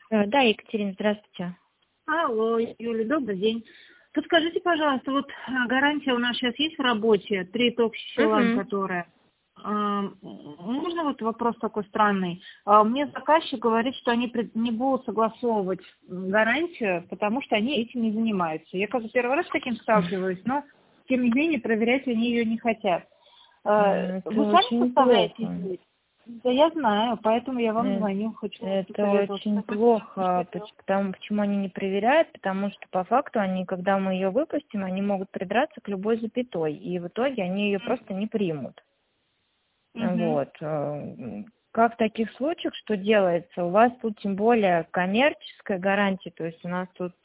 Да, Екатерина, здравствуйте. Алло, Юля, добрый день. Подскажите, пожалуйста, вот гарантия у нас сейчас есть в работе, 3 токсилан, Угу. которая. Можно вот вопрос такой странный? Мне заказчик говорит, что они не будут согласовывать гарантию, потому что они этим не занимаются. Я, кажется, первый раз с таким сталкиваюсь, но тем не менее проверять они ее не хотят. Это Вы сами очень составляете плохо. здесь? Да, я знаю, поэтому я вам Э, звоню, хочу Это посоветоваться. очень плохо, почему они не проверяют, потому что по факту они, когда мы ее выпустим, они могут придраться к любой запятой, и в итоге они ее просто не примут. Угу. Вот. Как в таких случаях, что делается? У вас тут тем более коммерческая гарантия, то есть у нас тут,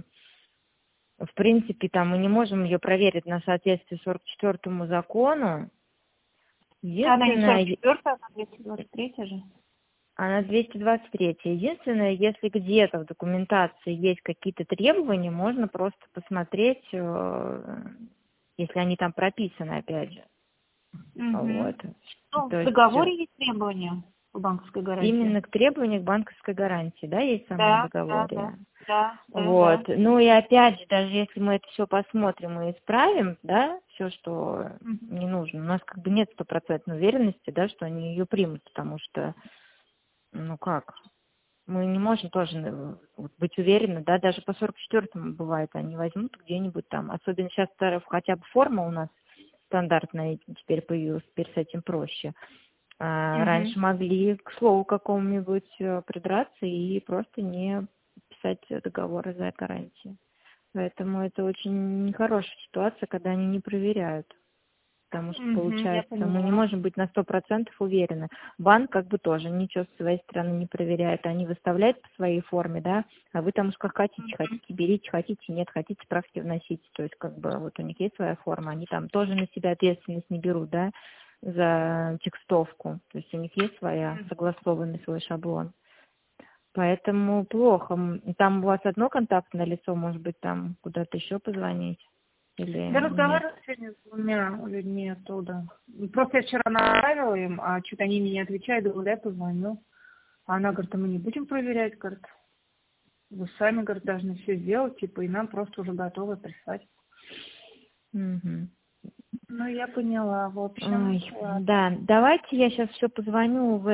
в принципе, там мы не можем ее проверить на соответствие 44-му закону. Она не Единственное, 44-я, она 223 же. она 223. Единственное, если где-то в документации есть какие-то требования, можно просто посмотреть, если они там прописаны, опять же. Угу. Вот. Ну, То в есть договоре есть требования по банковской гарантии? именно к требованию к банковской гарантии, да, есть в самом Да, да, да, договоре. да, да, Вот. да. Ну и опять же, даже если мы это все посмотрим и исправим, да, все, что Мгм. не нужно, у нас как бы нет стопроцентной уверенности, да, что они ее примут, потому что, ну как, мы не можем тоже вот быть уверены, да, даже по 44-му бывает, они возьмут где-нибудь там, особенно сейчас хотя бы форма у нас стандартная теперь появилась, теперь с этим проще. Мгм. Раньше могли к слову какому-нибудь придраться и просто не писать договор из-за гарантии. Поэтому это очень нехорошая ситуация, когда они не проверяют. Потому что, Мгм, я получается, мы не поняла. можем быть на 100% уверены. Банк как бы тоже ничего с своей стороны не проверяет. Они выставляют по своей форме, да, а вы там уж как хотите, Мгм. хотите берите, хотите нет, хотите справки вносите. То есть как бы вот у них есть своя форма, они там тоже на себя ответственность не берут, да, за текстовку. То есть у них есть своя, согласованный свой шаблон. Поэтому плохо. Там у вас одно контактное лицо, может быть, там куда-то еще позвонить или Я нет? разговаривала сегодня с двумя людьми оттуда. Просто я вчера направила им, а что-то они мне не отвечают, думаю, да, я позвоню. А она говорит, а мы не будем проверять, говорит, вы сами, говорит, должны все сделать, типа, и нам просто уже готовы прислать. Мгм. Ну, я поняла, в общем, Ой, ладно. да, давайте я сейчас все позвоню в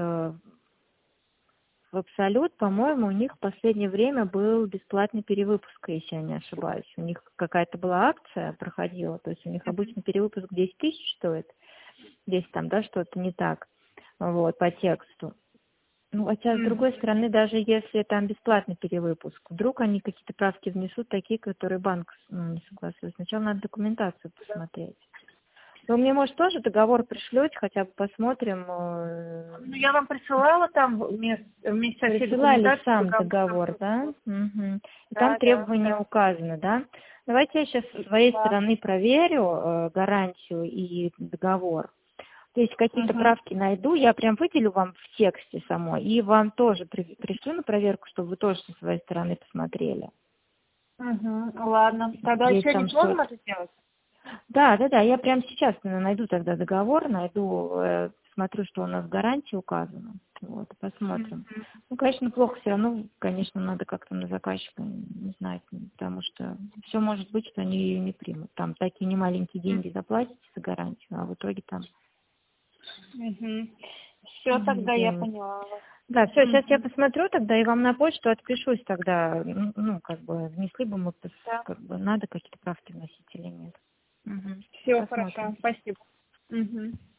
в Абсолют. По-моему, у них в последнее время был бесплатный перевыпуск, если я не ошибаюсь. У них какая-то была акция проходила, то есть у них обычно перевыпуск 10 тысяч стоит, здесь там, да, что-то не так, вот, по тексту. Ну, хотя, с другой Мгм. стороны, даже если там бесплатный перевыпуск, вдруг они какие-то правки внесут, такие, которые банк не согласует. Сначала надо документацию посмотреть. Вы мне, может, тоже договор пришлете, хотя бы посмотрим. Ну, я вам присылала там вместе со всей Присылали документацией сам договор. договор, да? Мгм. И там Да, да, требования да. указаны, да? Давайте я сейчас со своей Да. стороны проверю гарантию и договор. То есть какие-то Угу. правки найду, я прям выделю вам в тексте самой, и вам тоже пришлю на проверку, чтобы вы тоже со своей стороны посмотрели. Угу. Ладно. Тогда Есть сегодня там сможем что-то. это сделать? Да, да, да, я прямо сейчас найду тогда договор, смотрю, что у нас в гарантии указано. Вот, посмотрим. Мгм. Ну, конечно, плохо все равно, конечно, надо как-то на заказчика, не знаю, потому что все может быть, что они ее не примут. Там такие немаленькие деньги заплатите за гарантию, а в итоге там Угу. Все, тогда я сделают. поняла вас. Да, все, сейчас я Угу. посмотрю тогда и вам на почту отпишусь тогда, ну, как бы, внесли бы мы, Да. как бы, надо какие-то правки вносить или нет. Угу. Все Посмотрим. хорошо. Спасибо. Угу.